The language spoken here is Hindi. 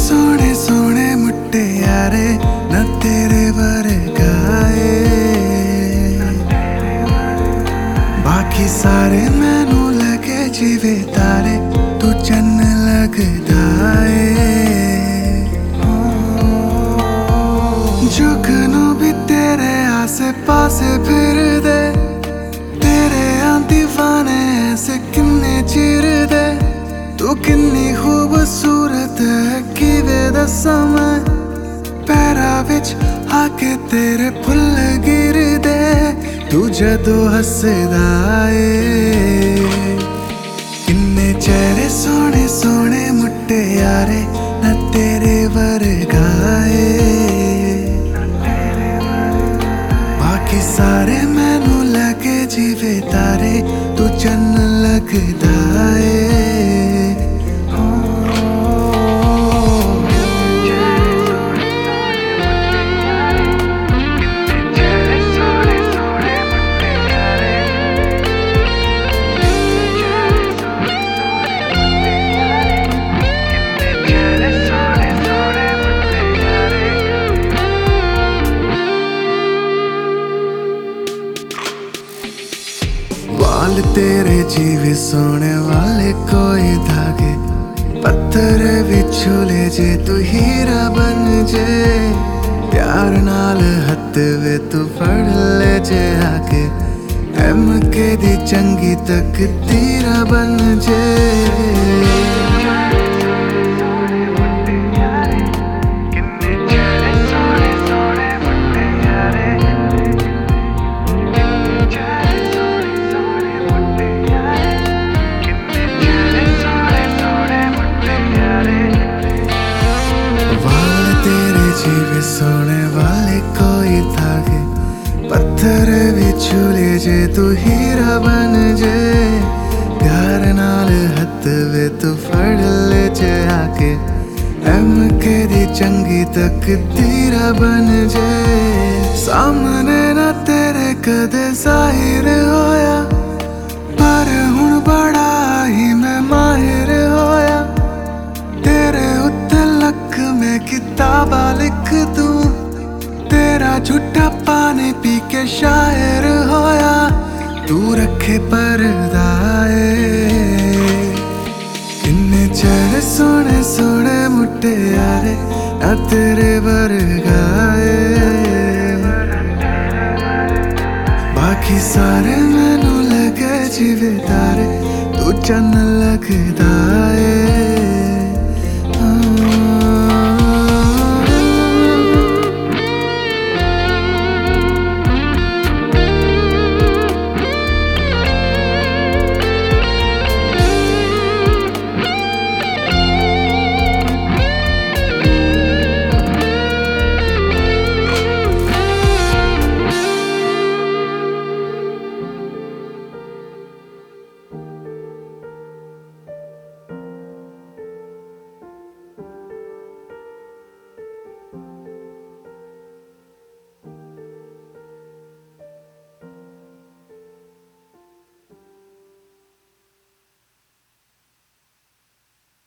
सोने सोने मुट्टे यारे न तेरे वर्गा बाकी सारे मैनू लगे जिवे तारे तू चन्न लगदा जुगनू भी तेरे आसे पासे फिर दे तेरे दीवाने ऐसे किन्ने चिर दे तू किन्नी खूबसूरत है किवे दस्सां मैं पैरां विच आके तेरे फुल गिर दे तू जदों हसदा किन्ने चेहरे सोने सोने मुट्टे यारे न तेरे वर्गा बाकी सारे मैनू लगे जिवे तारे तू चन्न लगदा वाल तेरे जीवे सोने वाले कोई धागे पत्थर विछुले जे तू हीरा बन जे प्यार नाल हथ वे तू फड़ ले जे आके के दी चंगी तक तीरा बन जे जीवे सोने वाले कोई धागे पत्थर विछुले जे तू हीरा बन जे प्यार नाल हथ वे तू फड़ ले जे आके के दी चंगी तक तीरा बन जे सामने ना तेरे कदे जाहिर होया पर हुण बड़ा ही मैं माहिर होया तेरे उत्ते लक में किताबा लिख दूं तेरा झूठा पानी पी के शायर होया तू रखे पर्दा किन्ने चेहरे सोने सोने मुट्टे यारे ना तेरे वर्गा बाकी सारे मैनू लगे जिवे तारे तू चन्न लगदा